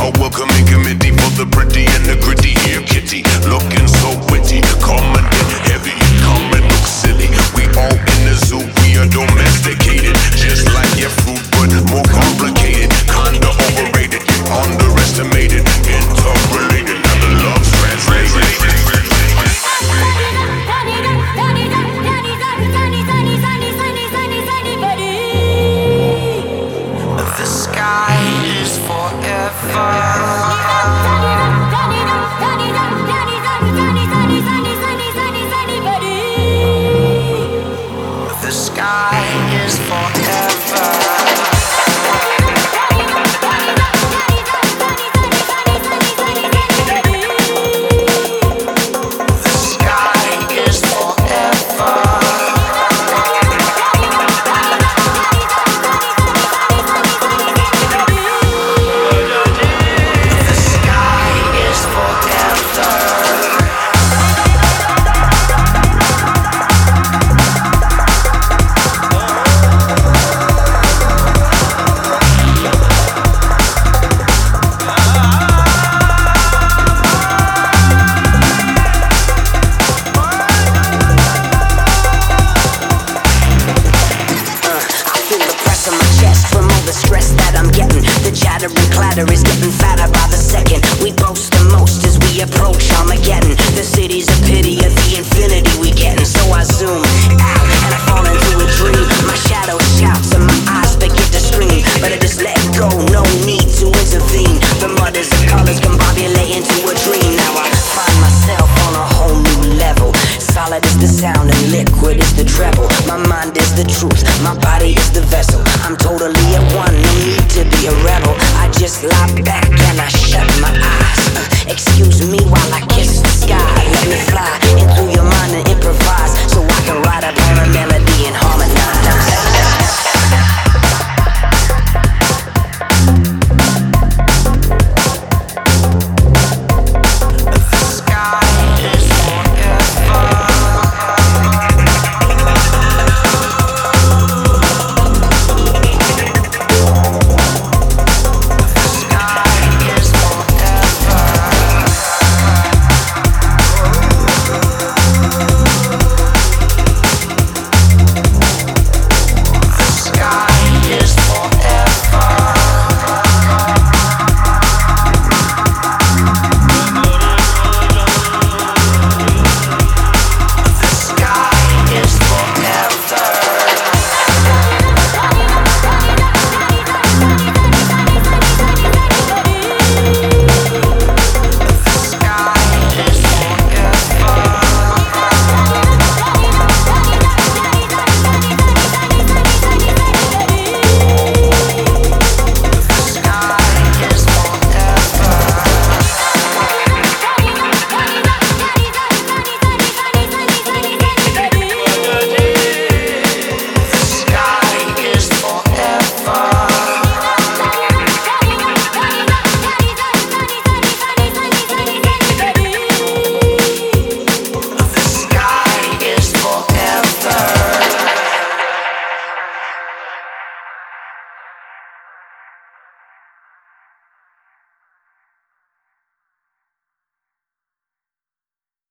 A welcoming committee for the pretty and the gritty. Here, kitty, looking so witty. Come and get heavy, come and look silly. We all in the zoo, we are domesticated. Just like your fruit, but more complicated. Kinda overrated, underestimated, interrelated. Now the love's translated. The sky is forever. The sky is forever. Clatter is getting fatter by the second. We boast the most as we approach Armageddon. The city's a pity of the infinity we getting. So I zoom out and I fall into a dream. My shadow shouts and my eyes begin to scream, but I just let go, no need to intervene. The mothers of colors combobulate into a dream. Now I find myself on a whole new level. Solid is the sound and liquid is the treble. My mind is the truth, my body is the vessel. I'm totally at one, no need to be a rebel. I just lie back and I shut my eyes. Excuse me while I kiss the sky. Let me fly